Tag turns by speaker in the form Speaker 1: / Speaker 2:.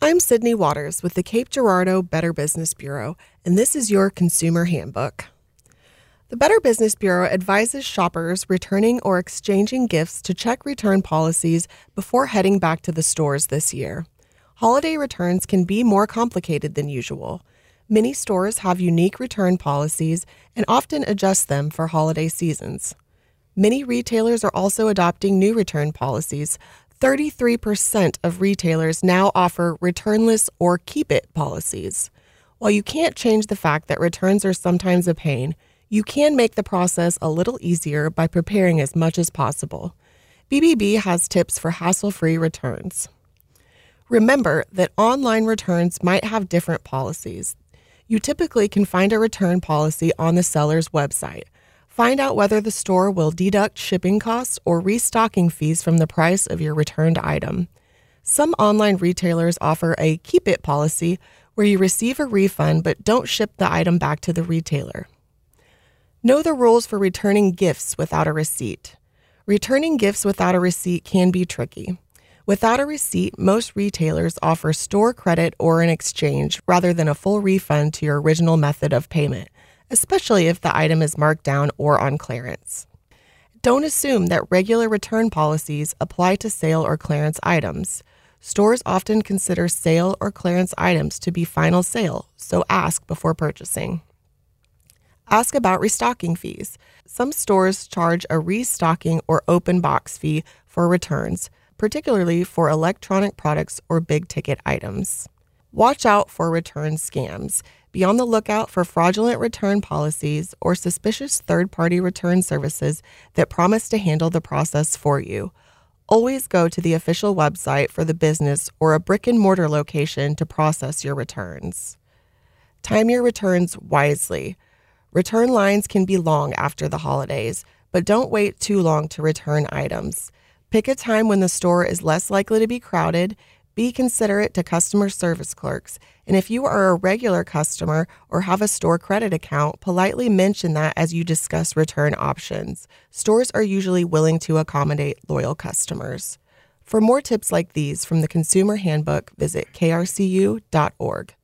Speaker 1: I'm Sydney Waters with the Cape Girardeau Better Business Bureau, and this is your Consumer Handbook. The Better Business Bureau advises shoppers returning or exchanging gifts to check return policies before heading back to the stores this year. Holiday returns can be more complicated than usual. Many stores have unique return policies and often adjust them for holiday seasons. Many retailers are also adopting new return policies. 33% of retailers now offer returnless or keep it policies. While you can't change the fact that returns are sometimes a pain, you can make the process a little easier by preparing as much as possible. BBB has tips for hassle-free returns. Remember that online returns might have different policies. You typically can find a return policy on the seller's website. Find out whether the store will deduct shipping costs or restocking fees from the price of your returned item. Some online retailers offer a keep it policy where you receive a refund but don't ship the item back to the retailer. Know the rules for returning gifts without a receipt. Returning gifts without a receipt can be tricky. Without a receipt, most retailers offer store credit or an exchange rather than a full refund to your original method of payment, especially if the item is marked down or on clearance. Don't assume that regular return policies apply to sale or clearance items. Stores often consider sale or clearance items to be final sale, so ask before purchasing. Ask about restocking fees. Some stores charge a restocking or open box fee for returns, particularly for electronic products or big-ticket items. Watch out for return scams. Be on the lookout for fraudulent return policies or suspicious third-party return services that promise to handle the process for you. Always go to the official website for the business or a brick-and-mortar location to process your returns. Time your returns wisely. Return lines can be long after the holidays, but don't wait too long to return items. Pick a time when the store is less likely to be crowded. Be considerate to customer service clerks, and if you are a regular customer or have a store credit account, politely mention that as you discuss return options. Stores are usually willing to accommodate loyal customers. For more tips like these from the Consumer Handbook, visit krcu.org.